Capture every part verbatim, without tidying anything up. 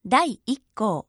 だいいっ項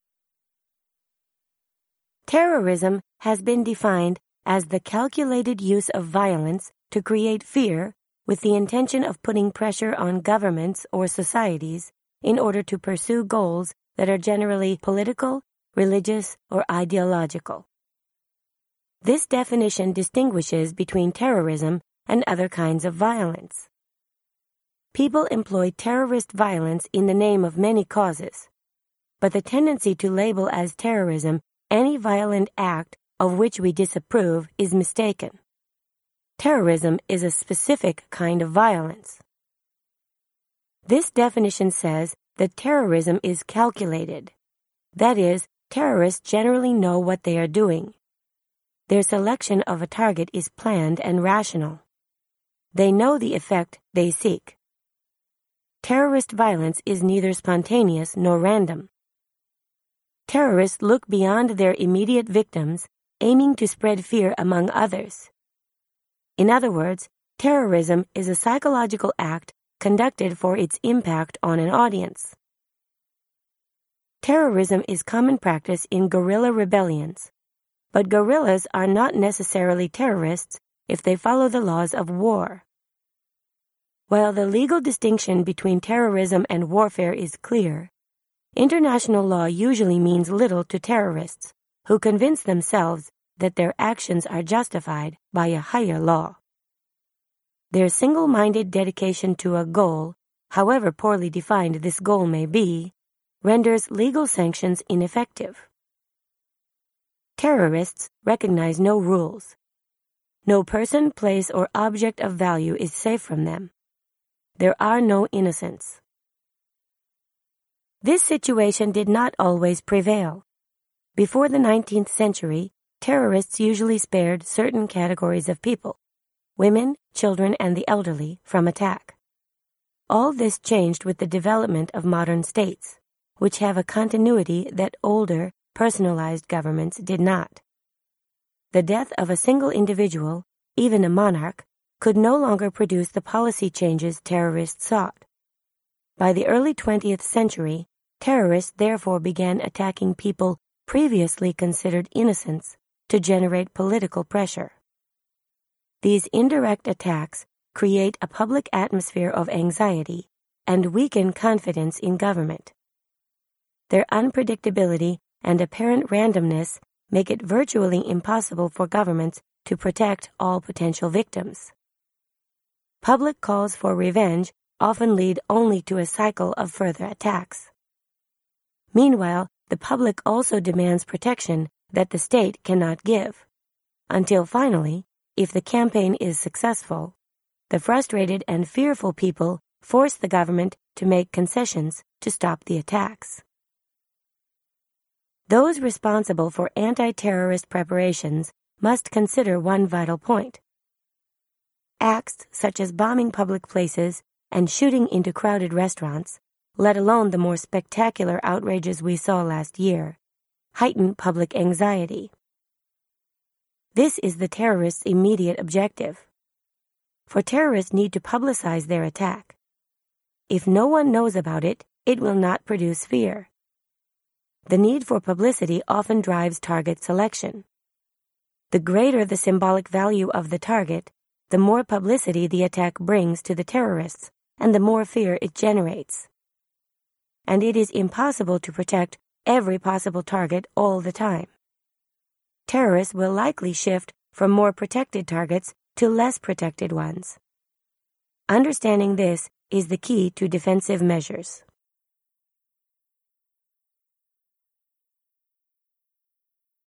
Terrorism has been defined as the calculated use of violence to create fear with the intention of putting pressure on governments or societies in order to pursue goals that are generally political, religious, or ideological. This definition distinguishes between terrorism and other kinds of violence. People employ terrorist violence in the name of many causes, but the tendency to label as terrorism any violent act of which we disapprove is mistaken. Terrorism is a specific kind of violence. This definition says that terrorism is calculated. That is, terrorists generally know what they are doing. Their selection of a target is planned and rational. They know the effect they seek. Terrorist violence is neither spontaneous nor random. Terrorists look beyond their immediate victims, aiming to spread fear among others. In other words, terrorism is a psychological act conducted for its impact on an audience. Terrorism is common practice in guerrilla rebellions, but guerrillas are not necessarily terrorists if they follow the laws of war. While the legal distinction between terrorism and warfare is clear, international law usually means little to terrorists who convince themselves that their actions are justified by a higher law. Their single-minded dedication to a goal, however poorly defined this goal may be, renders legal sanctions ineffective. Terrorists recognize no rules. No person, place, or object of value is safe from them. There are no innocents. This situation did not always prevail. Before the nineteenth century, terrorists usually spared certain categories of people, women, children, and the elderly, from attack. All this changed with the development of modern states, which have a continuity that older, personalized governments did not. The death of a single individual, even a monarch, could no longer produce the policy changes terrorists sought. By the early twentieth century, terrorists therefore began attacking people previously considered innocents to generate political pressure. These indirect attacks create a public atmosphere of anxiety and weaken confidence in government. Their unpredictability and apparent randomness make it virtually impossible for governments to protect all potential victims. Public calls for revenge often lead only to a cycle of further attacks. Meanwhile, the public also demands protection that the state cannot give, until finally, if the campaign is successful, the frustrated and fearful people force the government to make concessions to stop the attacks. Those responsible for anti-terrorist preparations must consider one vital point. Acts such as bombing public places and shooting into crowded restaurants, let alone the more spectacular outrages we saw last year, heighten public anxiety. This is the terrorists' immediate objective. For terrorists need to publicize their attack. If no one knows about it, it will not produce fear. The need for publicity often drives target selection. The greater the symbolic value of the target, the more publicity the attack brings to the terrorists, and the more fear it generates. And it is impossible to protect every possible target all the time. Terrorists will likely shift from more protected targets to less protected ones. Understanding this is the key to defensive measures.